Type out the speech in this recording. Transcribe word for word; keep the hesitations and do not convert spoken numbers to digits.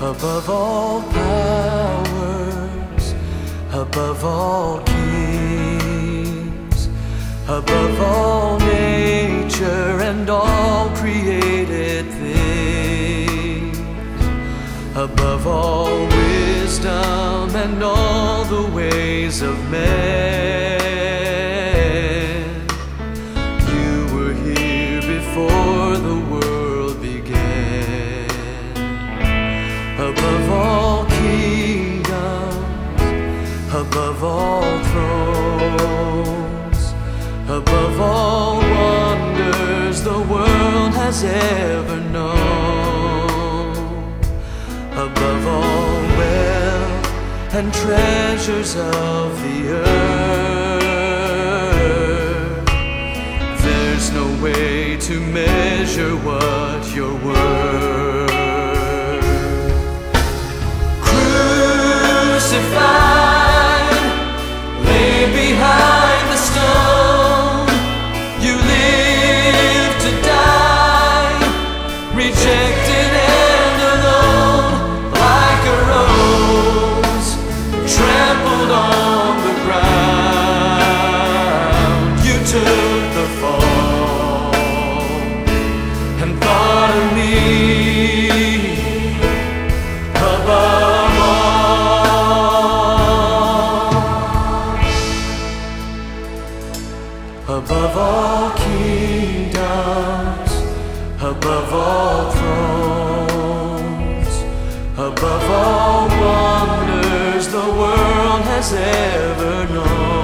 above all powers, above all kings, above all nature and all created things, above all wisdom and all the ways of men. You were here before the world began. Above all kingdoms, above all thrones, above all wonders the world has ever known, above all wealth and treasures of the earth, there's no way to measure what you're worth. Crucified, lay behind the stone, you live to die, rejected and alone, like a rose trampled on the ground. You took the fall and thought of me above above all kingdoms, above all thrones, above all wonders the world has ever known.